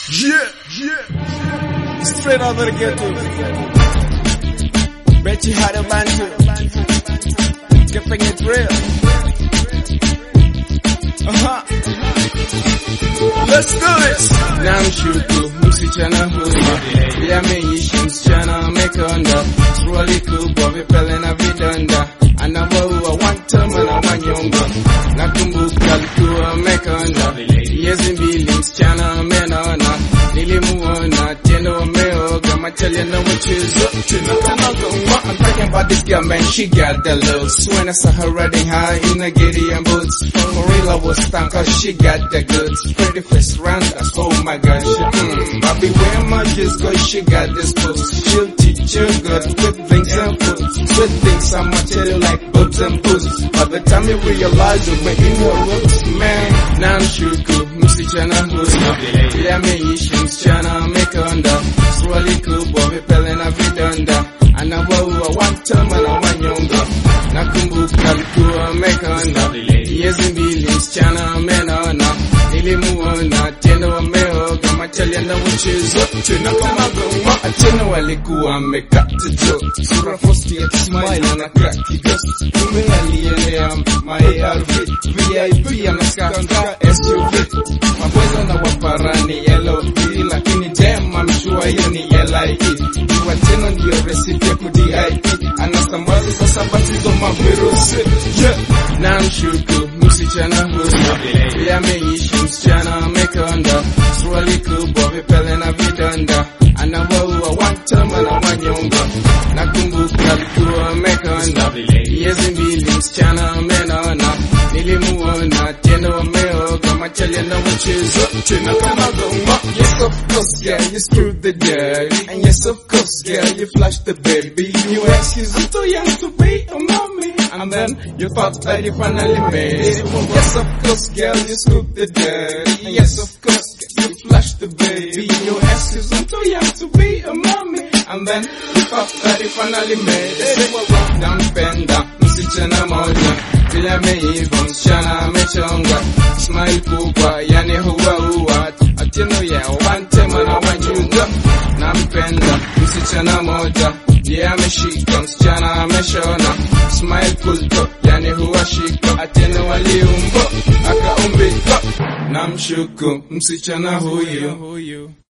Yeah. Straight out of the ghetto. Bet you had a man too. Keeping it real. Let's do it. Namshuku, msichana huyu yameishi msichana amekonda suruali kubwa vipele na vidonda anawaua wantama na wanyonga nakumbuka alikuwa amekonda miezi mbili msichana amenona nilimuona tena ameoga machali na mchezo I'm talking about this girl, man, she got the looks. When I saw her riding high in a Gideon boots, Gorilla was stung cause she got the goods. Pretty face round us, oh my gosh. Bobby, where my just go, she got this books. She'll teach you good with things and food. Sweet things, I'ma tell you like boobs and boots. By the time you realize you're making her looks, man. Namshuku, msichana huyu yameishi msichana amekonda suruali kubwa vipele na vidonda anawaua wantama na wanyonga nakumbuka alikuwa amekonda miezi mbili msichana amenona nilimuona tena wameoga machali na mchezo tena kama goma tena walikuwa amekata jo sura fosti ya smile na crack ghost kumbe alielea my ARV VIP anaskanga SUV mabwezo na waparani yellow lakini damn I'm sure hiyo ni LIE jua tena ndio recipe ya DIP anasambaza sasa batizo mavirusi namshuku msichana huyu yameishi msichana amekonda suruali kubwa vipele na vidonda anawaua wantama na wanyonga nakumbuka alikuwa amekonda miezi mbili msichana amenona nilimuona tena wameoga machali na mchezo tena kama goma. Yes of course girl you screwed the daddy and yes of course girl you flashed the baby you excuse I'm too young to be a mommy and then you thought that you finally made it. Yes of course girl you screwed the daddy and yes of course you flashed the baby you excuse I'm too young to be a mommy and then you thought that you finally made it. Nampenda msichana moja vile ameiva msichana amechonga smile kubwa yani huwa atino ya wantema na wanyuga nampenda msichana moja ye ameshika msichana ameshona smile kulto yani huwa shika atino waliumbo akaumbika namshuku msichana huyu